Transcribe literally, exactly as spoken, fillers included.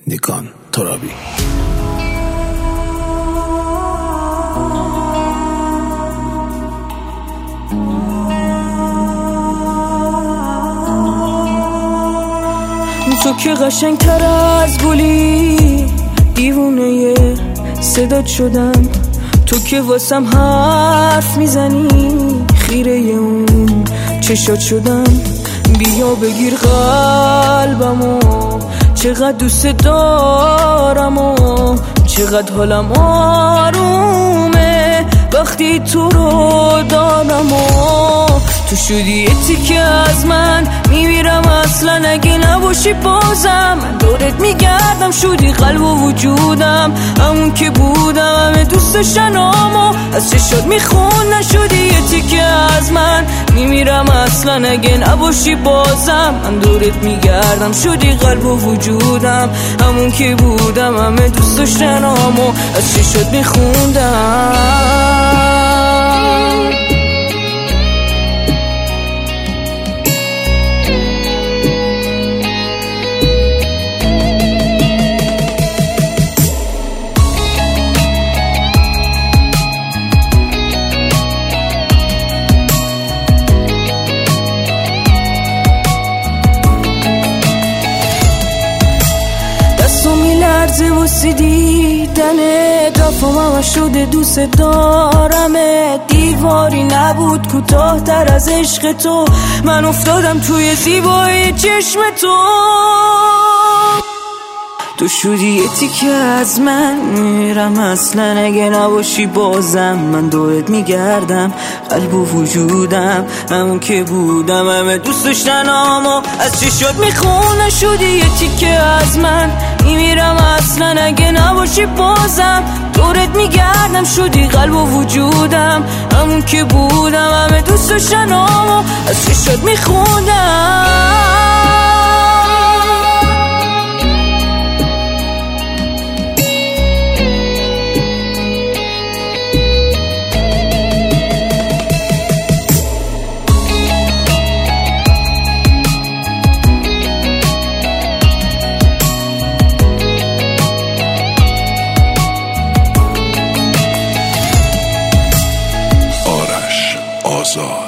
نیکان ترابی. تو که قشنگ تر از گلی، دیوونه صدات شدم. تو که واسم حرف میزنی، خیره اون چشات شدم. بیا بگیر قلبمو، چقدر دوست دارم و چقدر حالم آرومه وقتی تو رو دارم. و تو شدی یه تیکه از من، میمیرم اصلا اگه نباشی بازم. من دورت میگردم، شدی قلب و وجودم، همون که بودم. همه دوست داشتنام و از چشات میخون. نشدی یه تیکه از من، میمیرم اصلا اگه نباشی بازم. من دورت میگردم، شدی قلب و وجودم، همون که بودم. همه دوست داشتنام و از چشات میخوندم. لرزه واسه دیدنه، دفعم همه شده دوست دارمه. دیواری نبود کوتاه تر از عشق تو، من افتادم توی زیبایی چشم تو. تو شدی یه تیکه از من، میرم اصلا اگه نباشی بازم. من دورت میگردم، قلب و وجودم، همون که بودم. همه دوست داشتنام و از چشات میخونه. شدی یه تیکه از من، میمیرم اصلا اگه نباشی بازم. دورت میگردم، شدی قلب و وجودم، همون که بودم. همه دوست داشتنام و از چشات میخوندم. آزاد.